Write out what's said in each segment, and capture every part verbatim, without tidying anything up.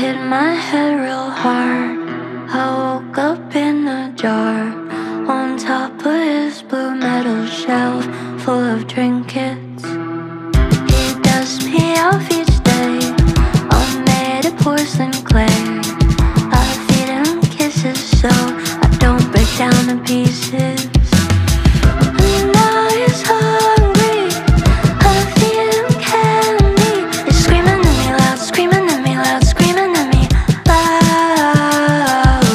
hit my head real hard. I woke up in the dark, on top of his blue metal shelf full of trinkets. He dusts me off each day. I'm made of porcelain clay. I feed him kisses so I don't break down to pieces. And now he's hungry. I feed him candy. He's screaming at me loud, screaming at me loud, screaming at me loud.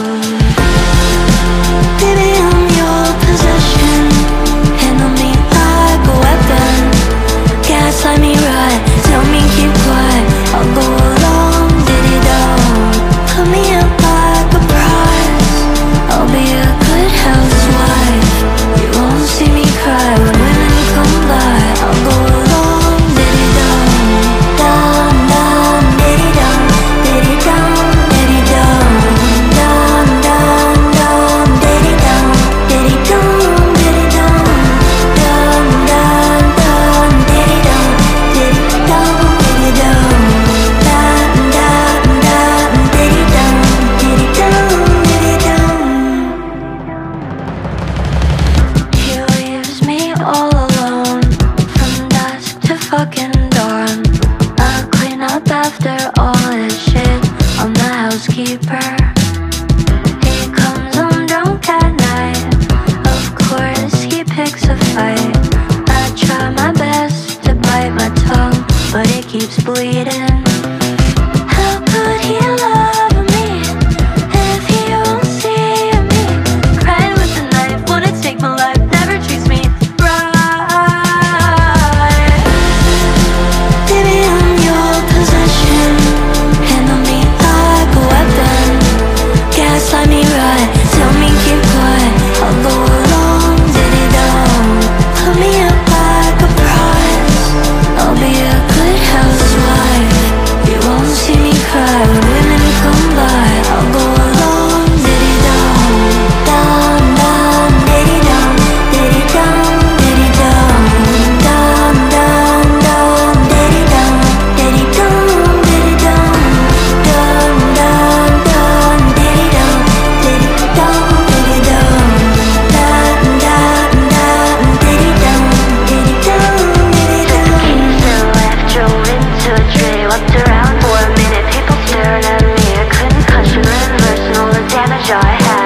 Baby, I'm your possession. Handle me like a weapon. Gaslight me right, tell me keep quiet. I'll go along, diddy-do. Put me up like a prize. I'll be a good housewife. You won't see me cry when women come by. I'll go along, diddy-do. Dum, dum, diddy-dum, diddy-dum, diddy-dum. Dum, dum, dum, diddy-dum, diddy-dum, diddy-dum. Dum, dum, dum, diddy-dum, diddy-dum, diddy-dum. Dum, dum, dum, diddy-dum, diddy-dum, diddy-dum. He leaves me all alone from dusk to fucking dawn. I clean up after all his shit. I'm the housekeeper. He comes home drunk at night. Of course he picks a fight. I try my best to bite my tongue, but it keeps bleeding. How could he love me if he won't see me? Crying with a knife, wanna take my life, never treats me right. Baby, I'm your possession. Handle me like a weapon. Gaslight me right, tell me keep quiet. I'll go along, diddy-do. Put me up like a prize. I'll be a good housewife. You won't see me cry when women come by. I'll go along, diddy-do. Dum, dum, diddy-dum, diddy-dum, diddy-dum. Dum, dum, dum, diddy-dum, diddy-dum, diddy-dum. Dum, dum, dum, diddy-dum, diddy-dum, diddy-dum. Dum, dum, dum, diddy-dum, diddy-dum, diddy-dum. Left, drove into a tree, walked around for a minute. People staring at me, a concussion, reversing all the damage I had.